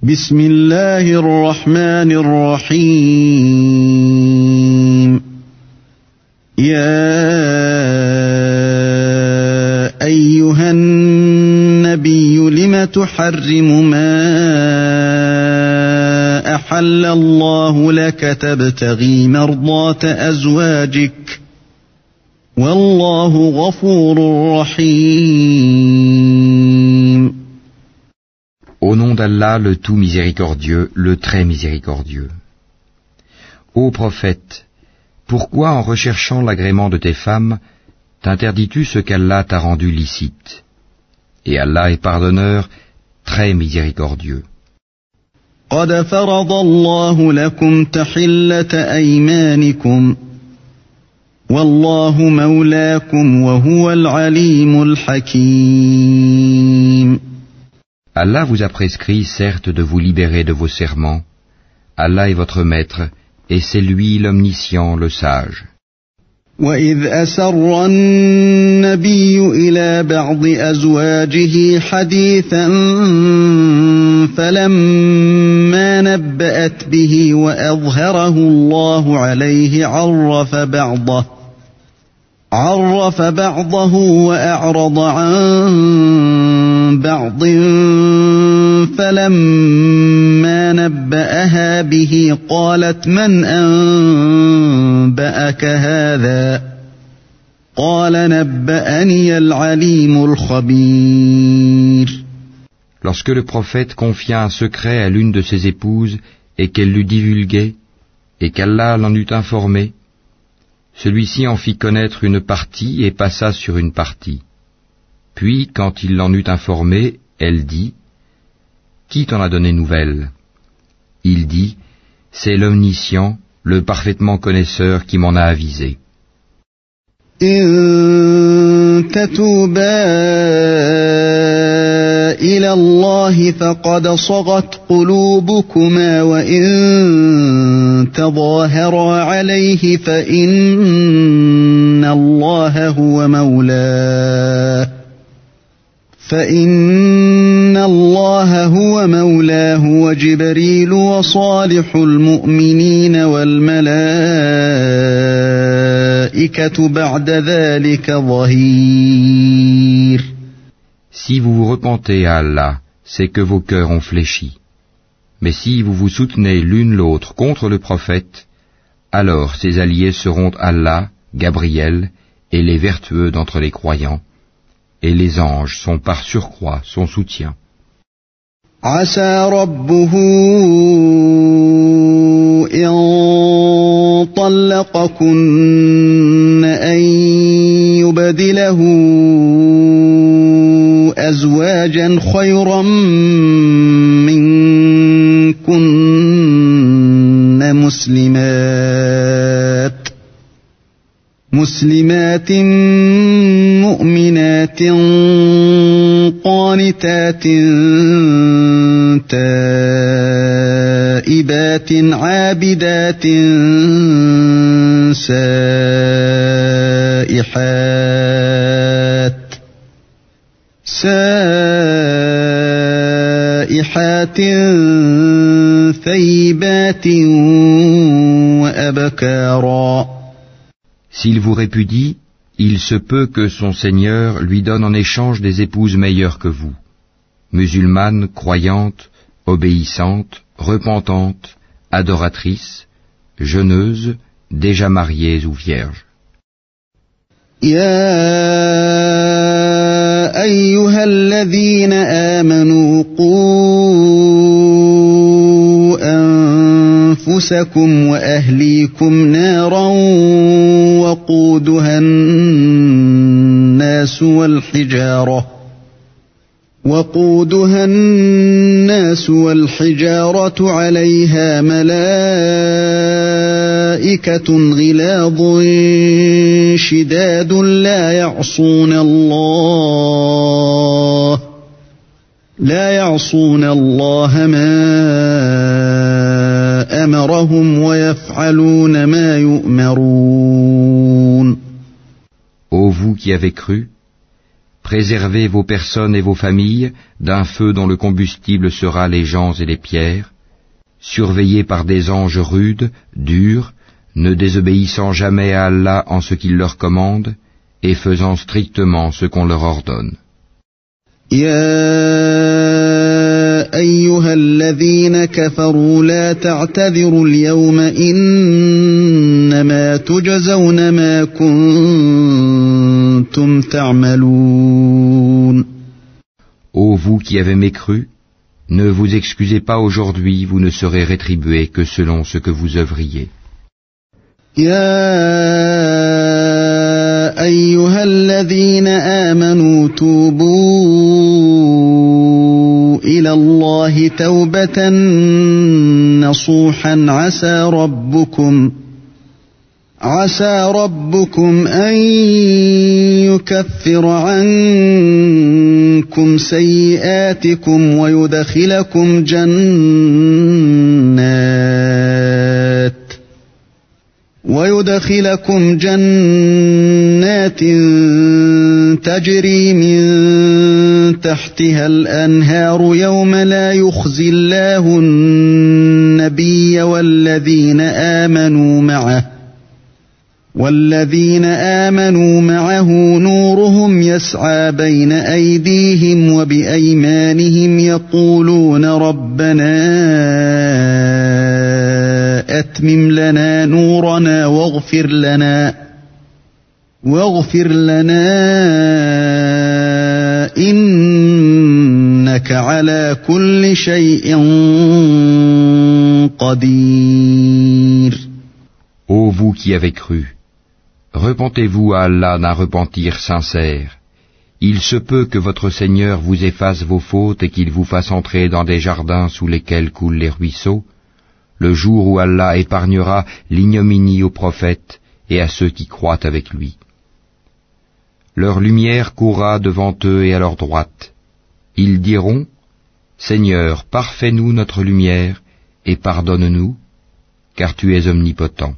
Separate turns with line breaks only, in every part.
بسم الله الرحمن الرحيم يا أيها النبي لم تحرم ما أحل الله لك تبتغي مرضات أزواجك والله غفور رحيم.
Au nom d'Allah, le tout miséricordieux, le très miséricordieux. Ô prophète, pourquoi en recherchant l'agrément de tes femmes, t'interdis-tu ce qu'Allah t'a rendu licite? Et Allah est pardonneur, très miséricordieux.
قد فرض الله لكم تحلة أيمانكم والله مولاكم وهو العليم الحكيم.
Allah vous a prescrit, certes, de vous libérer de vos serments. Allah est votre maître, et c'est lui l'omniscient, le sage.
وَإِذْ أَسَرَّ النَّبِيُّ إِلَى بَعْضِ أَزْوَاجِهِ حَدِيثًا فَلَمَّا نَبَّأَتْ بِهِ وَأَظْهَرَهُ اللَّهُ عَلَيْهِ عرف بعضه وأعرض عن بعض فلما نبأها به قالت من أنبأك هذا قال نبأني العليم الخبير.
Lorsque le prophète confia un secret à l'une de ses épouses et qu'elle l'eut divulgué et qu'Allah l'en eut informé, celui-ci en fit connaître une partie et passa sur une partie. Puis, quand il l'en eut informé, elle dit « Qui t'en a donné nouvelle ?» Il dit « C'est l'omniscient, le parfaitement connaisseur qui m'en a avisé. »
إن تتوبا إلى الله فقد صغت قلوبكما وإن تظاهرا عليه فإن الله هو مولاه وجبريل وصالح المؤمنين والملائكة بعد ذلك ظهير.
Si vous vous repentez à Allah, c'est que vos cœurs ont fléchi. Mais si vous vous soutenez l'une l'autre contre le prophète, alors ses alliés seront Allah, Gabriel et les vertueux d'entre les croyants, et les anges sont par surcroît son soutien.
عسى ربه إن طلقكن أن يبدله أزواجا خيرا منكن مسلمات مؤمنات قانتات تائبات عابدات سائحات ثيبات وأبكارا.
S'il vous répudie, il se peut que son Seigneur lui donne en échange des épouses meilleures que vous, musulmanes, croyantes, obéissantes, repentantes, adoratrices, jeûneuses, déjà mariées ou vierges.
يا أيها الذين آمنوا قوا أنفسكم وأهليكم نارا وقودها الناس والحجارة عليها ملائكة غلاظ شداد لا يعصون الله ما أمرهم ويفعلون ما يؤمرون.
Ô vous qui avez cru, Préservez vos personnes et vos familles d'un feu dont le combustible sera les gens et les pierres, surveillés par des anges rudes, durs, ne désobéissant jamais à Allah en ce qu'il leur commande, et faisant strictement ce qu'on leur ordonne.
يا أيها الذين كفروا لا تعتذروا اليوم إنما تجزون ما كنتم تعملون.
Ô vous qui avez mécru, ne vous excusez pas aujourd'hui, vous ne serez rétribués que selon ce que vous œuvriez.
يا أيها الذين آمنوا توبوا إلى الله توبة نصوحا عسى ربكم أن يكفر عنكم سيئاتكم ويدخلكم جنات تجري من تحتها الأنهار يوم لا يخزي الله النبي والذين آمنوا معه نورهم يسعى بين أيديهم وبأيمانهم يقولون ربنا أتمم لنا نورنا واغفر لنا إنك على كل شيء قدير.
Ô vous qui avez cru, repentez-vous à Allah d'un repentir sincère. Il se peut que votre Seigneur vous efface vos fautes et qu'il vous fasse entrer dans des jardins sous lesquels coulent les ruisseaux, le jour où Allah épargnera l'ignominie aux prophètes et à ceux qui croient avec lui. Leur lumière courra devant eux et à leur droite. Ils diront, Seigneur, parfais-nous notre lumière et pardonne-nous, car tu es omnipotent.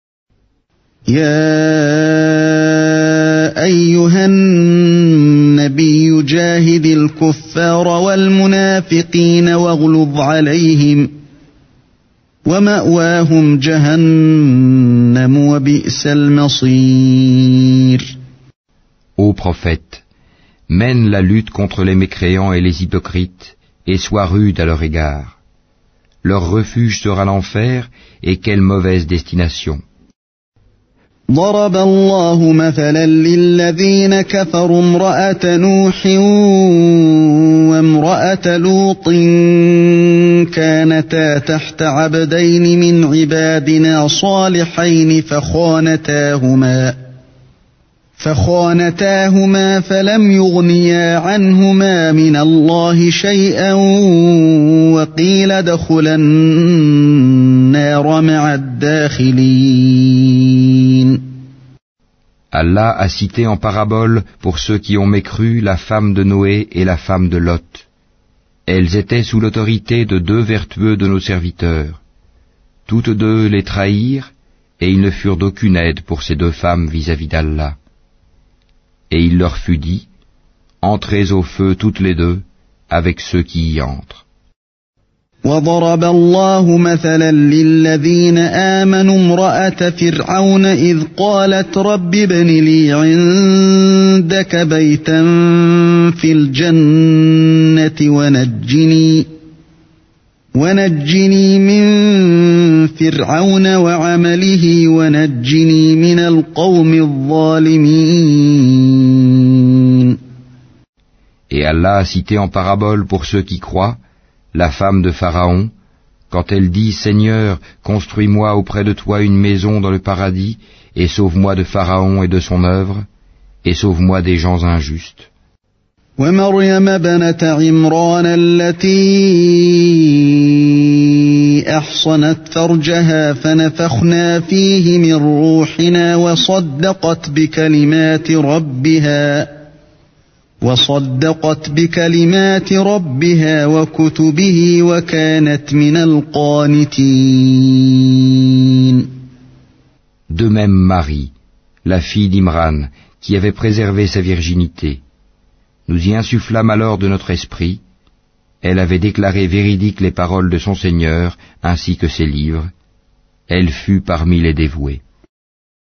يا أيها النبي جاهد الكفار والمنافقين واغلظ عليهم ومأواهم جهنم وبئس المصير.
Ô prophète, mène la lutte contre les mécréants et les hypocrites et sois rude à leur égard. Leur refuge sera l'enfer et quelle mauvaise destination.
ضرب الله مثلا للذين كفروا امرأة نوح وامرأة لوط كانتا تحت عبدين من عبادنا صالحين فخانتاهما فلم يغنيا عنهما من الله شيئا وقيل ادخلا النار مع الداخلين.
Allah a cité en parabole pour ceux qui ont mécru la femme de Noé et la femme de Lot. Elles étaient sous l'autorité de deux vertueux de nos serviteurs. Toutes deux les trahirent et ils ne furent d'aucune aide pour ces deux femmes vis-à-vis d'Allah. Et il leur fut dit, entrez au feu toutes les deux avec ceux qui y entrent.
وضرب الله مثلا للذين آمنوا امرأة فرعون إذ قالت رب ابن لي عندك بيتا في الجنة ونجني من فرعون وعمله ونجني من القوم الظالمين.
Et Allah a cité en parabole pour ceux qui croient la femme de Pharaon, quand elle dit « Seigneur, construis-moi auprès de toi une maison dans le paradis, et sauve-moi de Pharaon et de son œuvre, et sauve-moi des gens injustes. »
ومريم ابنة عمران التي أحصنت فرجها فنفخنا فيه من روحنا وصدقت بكلمات ربها وكتبه وكانت من القانتين.
De même Marie, la fille d'Imran, qui avait préservé sa virginité, Nous y insufflâmes alors de notre esprit. Elle avait déclaré véridiques les paroles de son Seigneur, ainsi que ses livres. Elle fut parmi les dévoués.